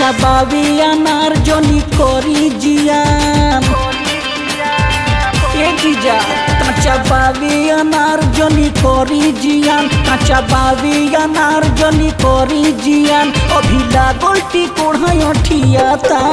काचा बाबी अनार जनी करी जियान ए जीजा काचा बाबी अनार जनी करी जियान काचा बाबी अनार जनी करी जियान अभिला गोल्टी कोढ़ाई ठियाता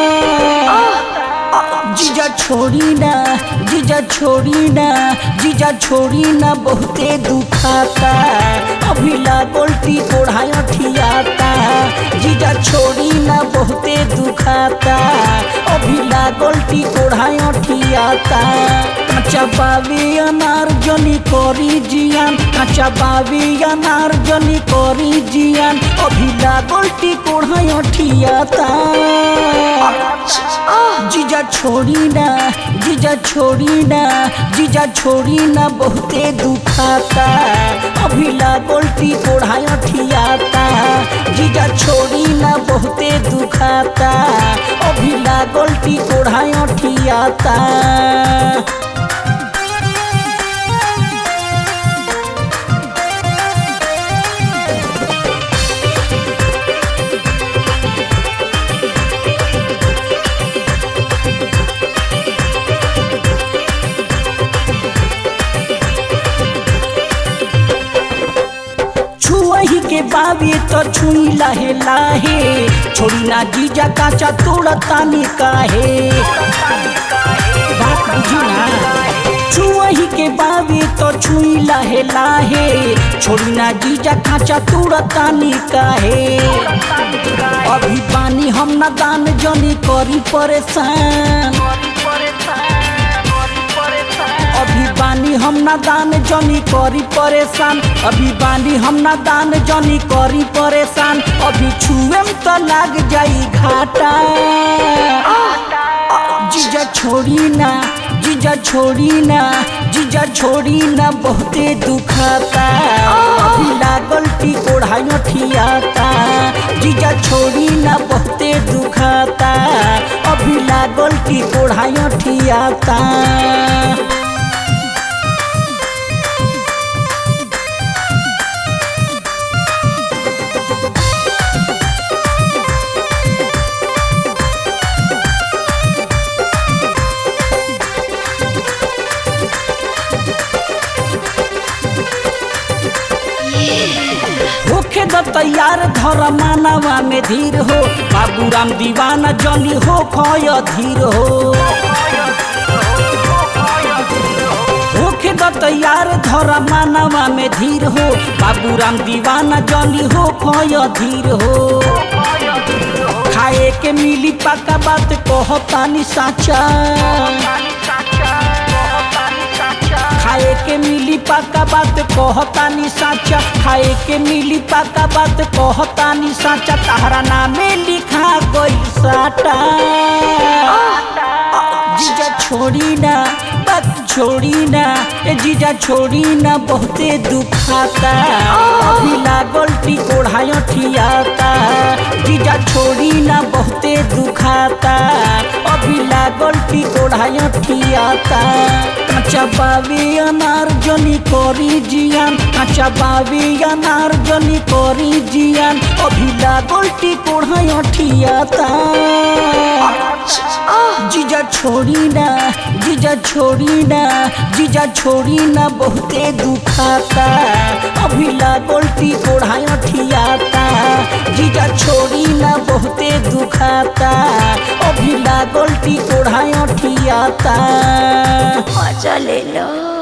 जीजा छोड़ी ना जीजा छोड़ी ना जीजा छोड़ी ना बहुते दुखाता अभिला गोल्टी कोढ़ाई ठियाता जीजा छोड़ी ना बहुते दुखाता अभिला गोल्टी कोढ़ाई ठियाता काचा बाबी अनार जनी करी जियान काचा बाबी अनार जनी करी जियान अभिला गोल्टी कोढ़ाई ठियाता जीजा छोड़ी ना जीजा छोड़ी ना जीजा छोड़ी ना बहुते दुखाता अभिला गोल्टी कोढ़ाई ठियाता जीजा छोड़ी ना बहुते दुखाता अभिला गोल्टी कोढ़ाई ठियाता के बाबी तो छुई लाहे लाहे छोड़ी ना जीजा काचा तोड़ता निकाहे बात बुझी ना छुई के बाबी तो छुई लाहे लाहे छोड़ी ना जीजा काचा तोड़ता निकाहे अभी पानी हम ना दान जनी करी परेशान अभी बानी हम ना दान जनी करी परेशान अभी बानी हम ना दान जनी करी परेशान अभी छुएम तो लग जाई घाटा जीजा छोड़ी ना जीजा छोड़ी ना जीजा छोड़ी ना बहुते दुखाता अभी लागल टी कोढ़ाई ठियाता जीजा छोड़ी ना बहुते दुखाता अभी लागल टी कोढ़ाई ठियाता होखे द तैयार धर मानवा में धीर हो बाबूराम दीवाना जनी हो खय धीर हो होखे द तैयार धर मानवा में धीर हो बाबूराम दीवाना जनी हो खय धीर हो खाए के मिली पक्का बात कहतानी साचा खाए के मिली पक्का बात कहतानी साचा खाए के मिली पक्का बात कहतानी साचा तहरा नामे लिखा गई साटा जीजा छोड़ी ना बात छोड़ी ना ए जीजा छोड़ी ना बहुते दुखाता अभी लागल टी कोढ़ाई ठियाता जीजा छोड़ी ना बहुते दुखाता अभी लागल टी कोढ़ाई ठियाता काचा बाबी अनार जनी करी जियान काचा बाबी अनार जनी करी जियान अभी लागल टी कोढ़ाई ठियाता जीजा छोड़ी ना जीजा छोड़ी ना जीजा छोड़ी ना बहुते दुखाता अभी लागल टी कोढ़ाई ठियाता जीजा छोड़ी ना बहुते दुखाता अभी लागल टी कोढ़ाई ठियाता मजा ले लो।